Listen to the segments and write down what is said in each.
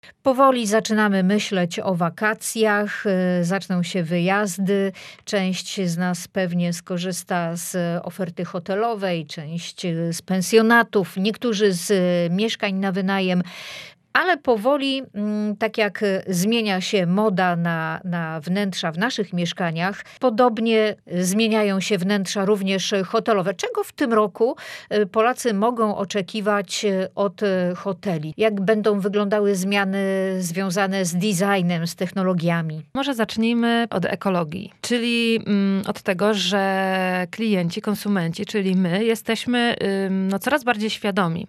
Powoli zaczynamy myśleć o wakacjach, zaczną się wyjazdy. Część z nas pewnie skorzysta z oferty hotelowej, część z pensjonatów, niektórzy z mieszkań na wynajem. Ale powoli, tak jak zmienia się moda na wnętrza w naszych mieszkaniach, podobnie zmieniają się wnętrza również hotelowe. Czego w tym roku Polacy mogą oczekiwać od hoteli? Jak będą wyglądały zmiany związane z designem, z technologiami? Może zacznijmy od ekologii, czyli od tego, że klienci, konsumenci, czyli my, jesteśmy coraz bardziej świadomi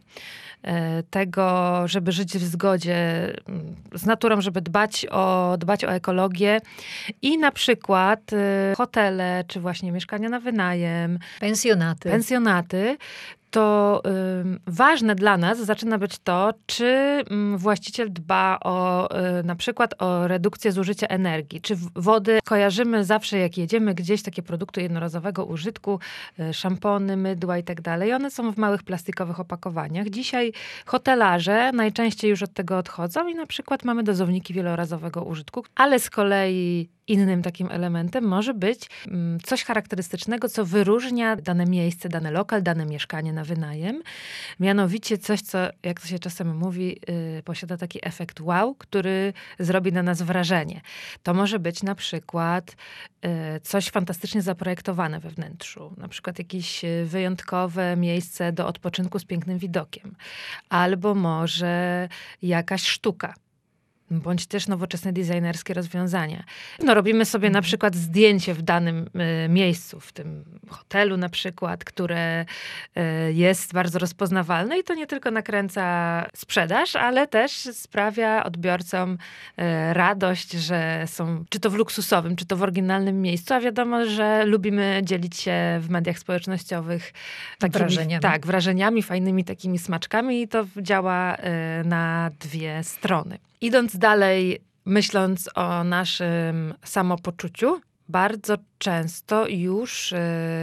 tego, żeby żyć w zgodzie z naturą, żeby dbać o ekologię i na przykład hotele, czy właśnie mieszkania na wynajem, pensjonaty, to ważne dla nas zaczyna być to, czy właściciel dba na przykład o redukcję zużycia energii, czy wody. Kojarzymy zawsze, jak jedziemy gdzieś, takie produkty jednorazowego użytku, szampony, mydła i tak dalej. One są w małych plastikowych opakowaniach. Dzisiaj hotelarze najczęściej już od tego odchodzą i na przykład mamy dozowniki wielorazowego użytku, ale z kolei innym takim elementem może być coś charakterystycznego, co wyróżnia dane miejsce, dany lokal, dane mieszkanie na wynajem. Mianowicie coś, co, jak to się czasem mówi, posiada taki efekt wow, który zrobi na nas wrażenie. To może być na przykład coś fantastycznie zaprojektowane we wnętrzu. Na przykład jakieś wyjątkowe miejsce do odpoczynku z pięknym widokiem. Albo może jakaś sztuka. Bądź też nowoczesne designerskie rozwiązania. Robimy sobie na przykład zdjęcie w danym miejscu, w tym hotelu na przykład, które jest bardzo rozpoznawalne i to nie tylko nakręca sprzedaż, ale też sprawia odbiorcom radość, że są czy to w luksusowym, czy to w oryginalnym miejscu, a wiadomo, że lubimy dzielić się w mediach społecznościowych takimi wrażeniami, fajnymi takimi smaczkami i to działa na dwie strony. Idąc dalej, myśląc o naszym samopoczuciu, bardzo często już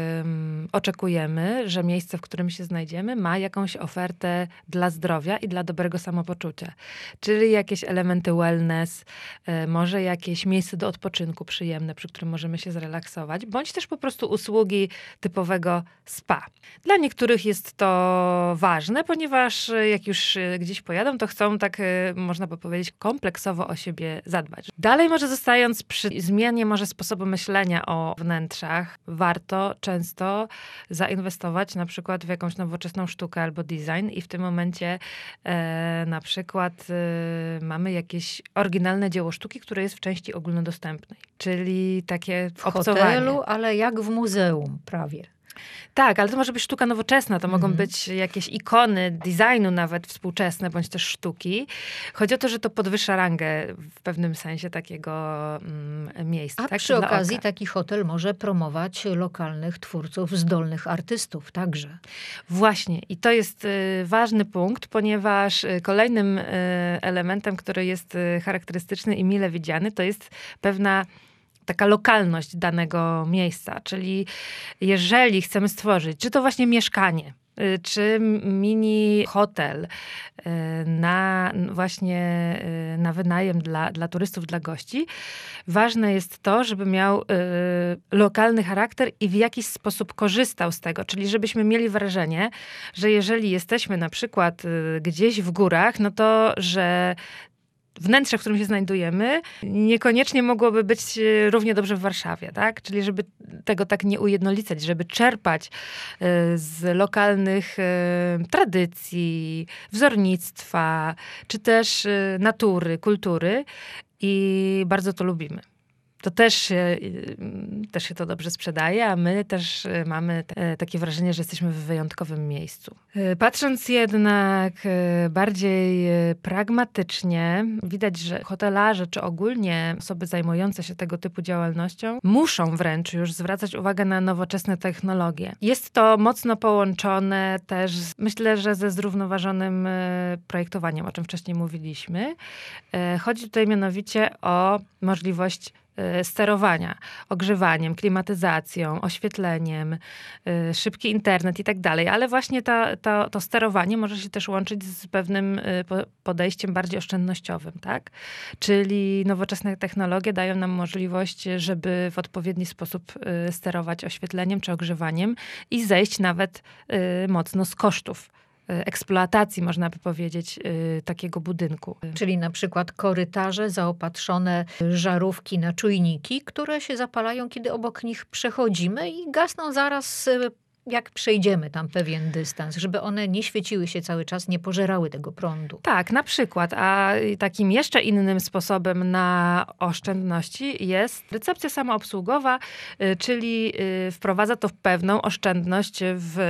oczekujemy, że miejsce, w którym się znajdziemy, ma jakąś ofertę dla zdrowia i dla dobrego samopoczucia. Czyli jakieś elementy wellness, może jakieś miejsce do odpoczynku przyjemne, przy którym możemy się zrelaksować, bądź też po prostu usługi typowego spa. Dla niektórych jest to ważne, ponieważ jak już gdzieś pojadą, to chcą tak, można by powiedzieć, kompleksowo o siebie zadbać. Dalej może zostając przy zmianie może sposobu myślenia o wnętrzach, warto często zainwestować na przykład w jakąś nowoczesną sztukę albo design i w tym momencie na przykład mamy jakieś oryginalne dzieło sztuki, które jest w części ogólnodostępnej, czyli takie w hotelu, ale jak w muzeum prawie. Tak, ale to może być sztuka nowoczesna, to mogą być jakieś ikony designu nawet współczesne, bądź też sztuki. Chodzi o to, że to podwyższa rangę w pewnym sensie takiego miejsca. A tak? przy okazji taki hotel może promować lokalnych twórców, zdolnych artystów także. Właśnie i to jest ważny punkt, ponieważ kolejnym elementem, który jest charakterystyczny i mile widziany, to jest pewna taka lokalność danego miejsca. Czyli jeżeli chcemy stworzyć, czy to właśnie mieszkanie, czy mini hotel na wynajem dla turystów, dla gości, ważne jest to, żeby miał lokalny charakter i w jakiś sposób korzystał z tego. Czyli żebyśmy mieli wrażenie, że jeżeli jesteśmy na przykład gdzieś w górach, no to, że wnętrze, w którym się znajdujemy, niekoniecznie mogłoby być równie dobrze w Warszawie, tak? Czyli żeby tego tak nie ujednolicać, żeby czerpać z lokalnych tradycji, wzornictwa, czy też natury, kultury i bardzo to lubimy. To też się to dobrze sprzedaje, a my też mamy takie wrażenie, że jesteśmy w wyjątkowym miejscu. Patrząc jednak bardziej pragmatycznie, widać, że hotelarze, czy ogólnie osoby zajmujące się tego typu działalnością, muszą wręcz już zwracać uwagę na nowoczesne technologie. Jest to mocno połączone też, myślę, że ze zrównoważonym projektowaniem, o czym wcześniej mówiliśmy. Chodzi tutaj mianowicie o możliwość sterowania ogrzewaniem, klimatyzacją, oświetleniem, szybki internet i tak dalej. Ale właśnie to sterowanie może się też łączyć z pewnym podejściem bardziej oszczędnościowym, tak? Czyli nowoczesne technologie dają nam możliwość, żeby w odpowiedni sposób sterować oświetleniem czy ogrzewaniem i zejść nawet mocno z kosztów eksploatacji, można by powiedzieć, takiego budynku. Czyli na przykład korytarze zaopatrzone żarówki na czujniki, które się zapalają, kiedy obok nich przechodzimy i gasną zaraz, jak przejdziemy tam pewien dystans, żeby one nie świeciły się cały czas, nie pożerały tego prądu. Tak, na przykład. A takim jeszcze innym sposobem na oszczędności jest recepcja samoobsługowa, czyli wprowadza to pewną oszczędność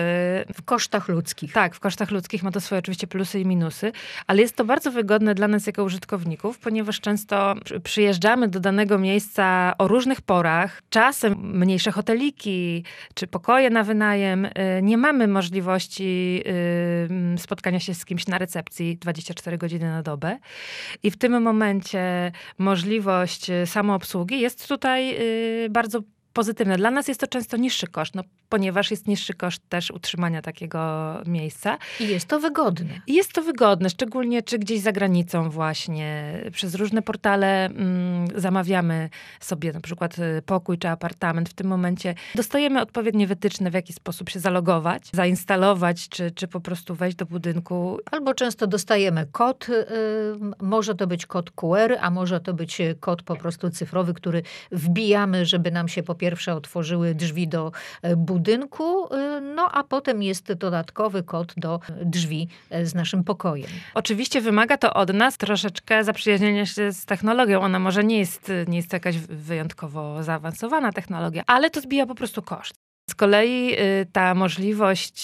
W kosztach ludzkich. Tak, w kosztach ludzkich ma to swoje oczywiście plusy i minusy, ale jest to bardzo wygodne dla nas jako użytkowników, ponieważ często przyjeżdżamy do danego miejsca o różnych porach, czasem mniejsze hoteliki czy pokoje na wynajem, nie mamy możliwości spotkania się z kimś na recepcji 24 godziny na dobę. I w tym momencie możliwość samoobsługi jest tutaj bardzo pozytywne. Dla nas jest to często niższy koszt, ponieważ jest niższy koszt też utrzymania takiego miejsca. I jest to wygodne. I jest to wygodne, szczególnie czy gdzieś za granicą właśnie. Przez różne portale zamawiamy sobie na przykład pokój czy apartament. W tym momencie dostajemy odpowiednie wytyczne, w jaki sposób się zalogować, zainstalować, czy po prostu wejść do budynku. Albo często dostajemy kod, może to być kod QR, a może to być kod po prostu cyfrowy, który wbijamy, żeby nam się po pierwsze otworzyły drzwi do budynku, no a potem jest dodatkowy kod do drzwi z naszym pokojem. Oczywiście wymaga to od nas troszeczkę zaprzyjaźnienia się z technologią. Ona może nie jest to jakaś wyjątkowo zaawansowana technologia, ale to zbija po prostu koszt. Z kolei ta możliwość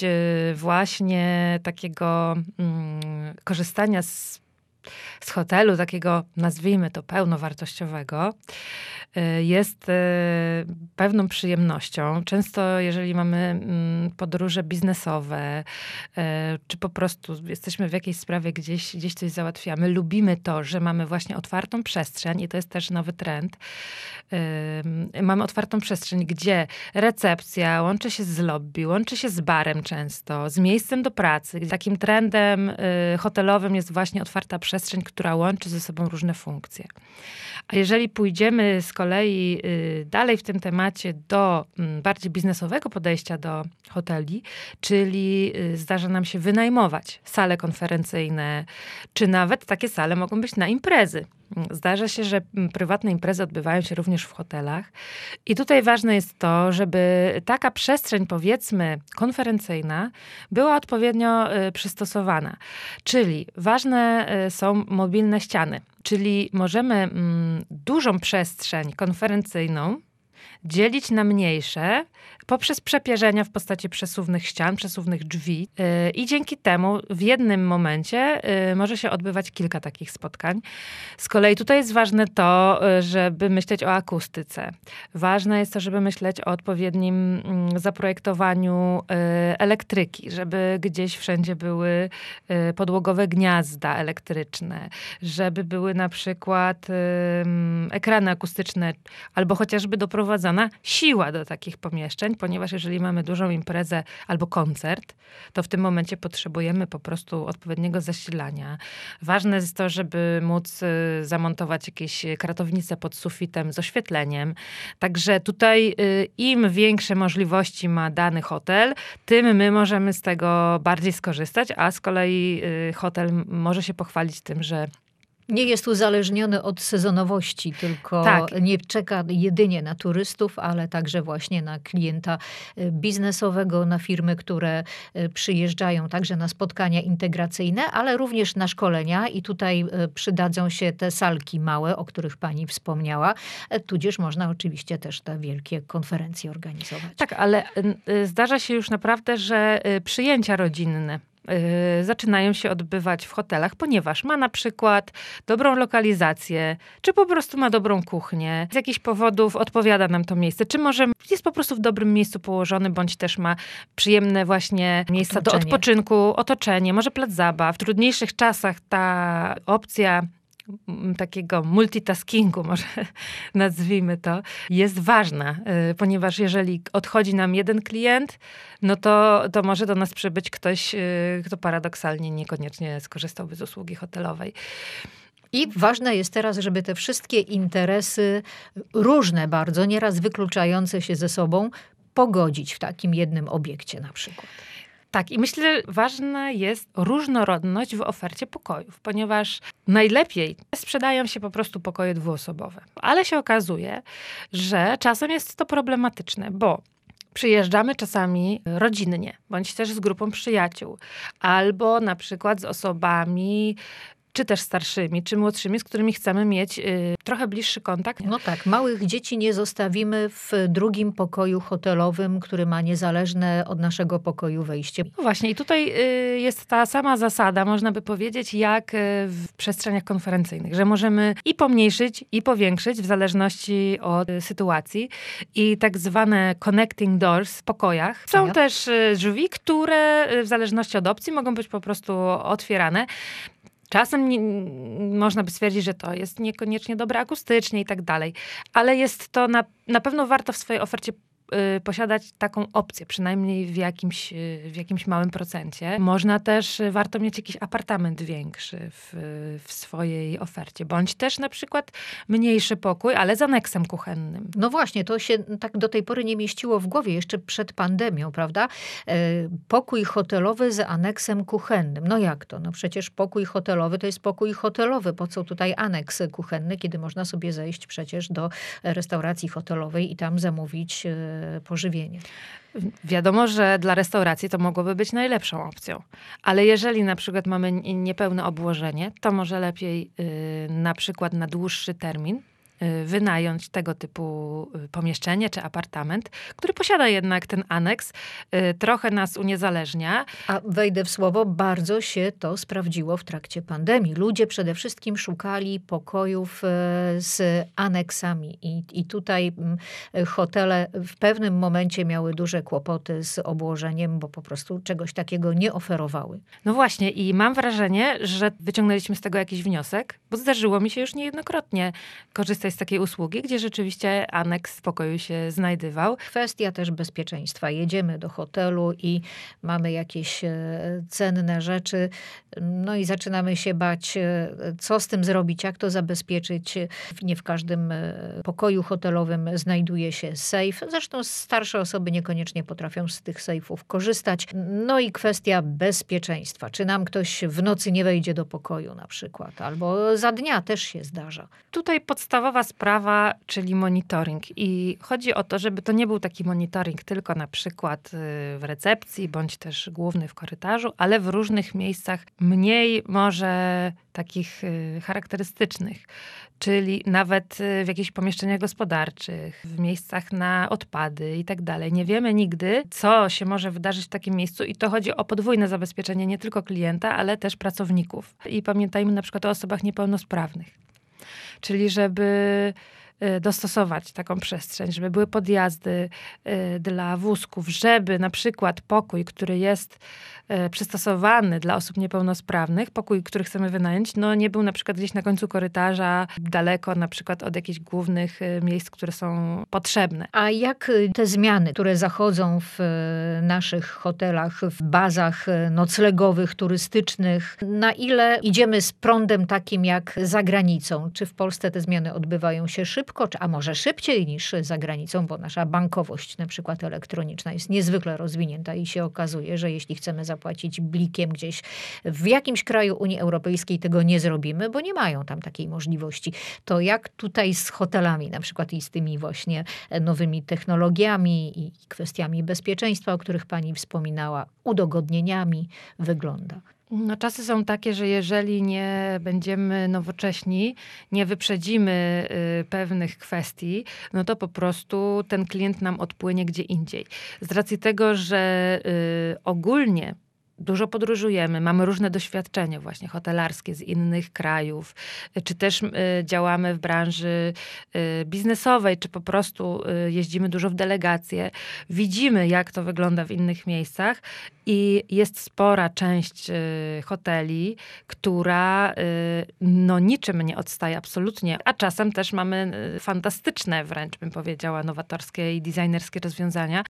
właśnie takiego korzystania z hotelu, takiego nazwijmy to pełnowartościowego, jest pewną przyjemnością. Często, jeżeli mamy podróże biznesowe, czy po prostu jesteśmy w jakiejś sprawie, gdzieś coś załatwiamy, lubimy to, że mamy właśnie otwartą przestrzeń i to jest też nowy trend. Mamy otwartą przestrzeń, gdzie recepcja łączy się z lobby, łączy się z barem często, z miejscem do pracy. Takim trendem hotelowym jest właśnie otwarta przestrzeń, która łączy ze sobą różne funkcje. A jeżeli pójdziemy z kolei dalej w tym temacie do bardziej biznesowego podejścia do hoteli, czyli zdarza nam się wynajmować sale konferencyjne, czy nawet takie sale mogą być na imprezy. Zdarza się, że prywatne imprezy odbywają się również w hotelach. I tutaj ważne jest to, żeby taka przestrzeń, powiedzmy, konferencyjna była odpowiednio przystosowana. Czyli ważne są mobilne ściany. Czyli możemy dużą przestrzeń konferencyjną dzielić na mniejsze poprzez przepierzenia w postaci przesuwnych ścian, przesuwnych drzwi i dzięki temu w jednym momencie może się odbywać kilka takich spotkań. Z kolei tutaj jest ważne to, żeby myśleć o akustyce. Ważne jest to, żeby myśleć o odpowiednim zaprojektowaniu elektryki, żeby gdzieś wszędzie były podłogowe gniazda elektryczne, żeby były na przykład ekrany akustyczne albo chociażby doprowadzona siła do takich pomieszczeń, ponieważ jeżeli mamy dużą imprezę albo koncert, to w tym momencie potrzebujemy po prostu odpowiedniego zasilania. Ważne jest to, żeby móc zamontować jakieś kratownice pod sufitem z oświetleniem. Także tutaj im większe możliwości ma dany hotel, tym my możemy z tego bardziej skorzystać, a z kolei hotel może się pochwalić tym, że nie jest uzależniony od sezonowości, tylko tak. Nie czeka jedynie na turystów, ale także właśnie na klienta biznesowego, na firmy, które przyjeżdżają także na spotkania integracyjne, ale również na szkolenia i tutaj przydadzą się te salki małe, o których pani wspomniała, tudzież można oczywiście też te wielkie konferencje organizować. Tak, ale zdarza się już naprawdę, że przyjęcia rodzinne zaczynają się odbywać w hotelach, ponieważ ma na przykład dobrą lokalizację, czy po prostu ma dobrą kuchnię. Z jakichś powodów odpowiada nam to miejsce, czy może jest po prostu w dobrym miejscu położony, bądź też ma przyjemne właśnie miejsca do odpoczynku, otoczenie, może plac zabaw. W trudniejszych czasach ta opcja takiego multitaskingu, może nazwijmy to, jest ważna, ponieważ jeżeli odchodzi nam jeden klient, no to może do nas przybyć ktoś, kto paradoksalnie niekoniecznie skorzystałby z usługi hotelowej. I ważne jest teraz, żeby te wszystkie interesy, różne bardzo, nieraz wykluczające się ze sobą, pogodzić w takim jednym obiekcie na przykład. Tak, i myślę, że ważna jest różnorodność w ofercie pokojów, ponieważ najlepiej sprzedają się po prostu pokoje dwuosobowe. Ale się okazuje, że czasem jest to problematyczne, bo przyjeżdżamy czasami rodzinnie, bądź też z grupą przyjaciół, albo na przykład z osobami czy też starszymi, czy młodszymi, z którymi chcemy mieć trochę bliższy kontakt. No tak, małych dzieci nie zostawimy w drugim pokoju hotelowym, który ma niezależne od naszego pokoju wejście. No właśnie i tutaj jest ta sama zasada, można by powiedzieć, jak w przestrzeniach konferencyjnych, że możemy i pomniejszyć, i powiększyć w zależności od sytuacji. I tak zwane connecting doors w pokojach są też drzwi, które w zależności od opcji mogą być po prostu otwierane. Czasem można by stwierdzić, że to jest niekoniecznie dobre akustycznie i tak dalej, ale jest to na pewno warto w swojej ofercie posiadać taką opcję, przynajmniej w jakimś małym procencie. Można też, warto mieć jakiś apartament większy w swojej ofercie, bądź też na przykład mniejszy pokój, ale z aneksem kuchennym. No właśnie, to się tak do tej pory nie mieściło w głowie, jeszcze przed pandemią, prawda? Pokój hotelowy z aneksem kuchennym. No jak to? No przecież pokój hotelowy to jest pokój hotelowy. Po co tutaj aneks kuchenny, kiedy można sobie zejść przecież do restauracji hotelowej i tam zamówić pożywienie. Wiadomo, że dla restauracji to mogłoby być najlepszą opcją. Ale jeżeli na przykład mamy niepełne obłożenie, to może lepiej na przykład na dłuższy termin wynająć tego typu pomieszczenie czy apartament, który posiada jednak ten aneks, trochę nas uniezależnia. A wejdę w słowo, bardzo się to sprawdziło w trakcie pandemii. Ludzie przede wszystkim szukali pokojów z aneksami i tutaj hotele w pewnym momencie miały duże kłopoty z obłożeniem, bo po prostu czegoś takiego nie oferowały. No właśnie i mam wrażenie, że wyciągnęliśmy z tego jakiś wniosek, bo zdarzyło mi się już niejednokrotnie korzystać z takiej usługi, gdzie rzeczywiście aneks w pokoju się znajdywał. Kwestia też bezpieczeństwa. Jedziemy do hotelu i mamy jakieś cenne rzeczy, no i zaczynamy się bać, co z tym zrobić, jak to zabezpieczyć. Nie w każdym pokoju hotelowym znajduje się sejf. Zresztą starsze osoby niekoniecznie potrafią z tych sejfów korzystać. No i kwestia bezpieczeństwa. Czy nam ktoś w nocy nie wejdzie do pokoju na przykład, albo za dnia też się zdarza. Tutaj podstawowa sprawa, czyli monitoring. I chodzi o to, żeby to nie był taki monitoring tylko na przykład w recepcji, bądź też główny w korytarzu, ale w różnych miejscach mniej może takich charakterystycznych. Czyli nawet w jakichś pomieszczeniach gospodarczych, w miejscach na odpady i tak dalej. Nie wiemy nigdy, co się może wydarzyć w takim miejscu i to chodzi o podwójne zabezpieczenie nie tylko klienta, ale też pracowników. I pamiętajmy na przykład o osobach niepełnosprawnych. Czyli żeby dostosować taką przestrzeń, żeby były podjazdy dla wózków, żeby na przykład pokój, który jest przystosowany dla osób niepełnosprawnych, pokój, który chcemy wynająć, no nie był na przykład gdzieś na końcu korytarza, daleko na przykład od jakichś głównych miejsc, które są potrzebne. A jak te zmiany, które zachodzą w naszych hotelach, w bazach noclegowych, turystycznych, na ile idziemy z prądem takim jak za granicą? Czy w Polsce te zmiany odbywają się szybko, a może szybciej niż za granicą, bo nasza bankowość na przykład elektroniczna jest niezwykle rozwinięta i się okazuje, że jeśli chcemy zapłacić blikiem gdzieś w jakimś kraju Unii Europejskiej, tego nie zrobimy, bo nie mają tam takiej możliwości. To jak tutaj z hotelami na przykład i z tymi właśnie nowymi technologiami i kwestiami bezpieczeństwa, o których pani wspominała, udogodnieniami wygląda? No, czasy są takie, że jeżeli nie będziemy nowocześni, nie wyprzedzimy pewnych kwestii, no to po prostu ten klient nam odpłynie gdzie indziej. Z racji tego, że ogólnie dużo podróżujemy, mamy różne doświadczenia właśnie hotelarskie z innych krajów, czy też działamy w branży biznesowej, czy po prostu jeździmy dużo w delegacje, widzimy, jak to wygląda w innych miejscach i jest spora część hoteli, która no niczym nie odstaje absolutnie, a czasem też mamy fantastyczne wręcz, bym powiedziała, nowatorskie i designerskie rozwiązania.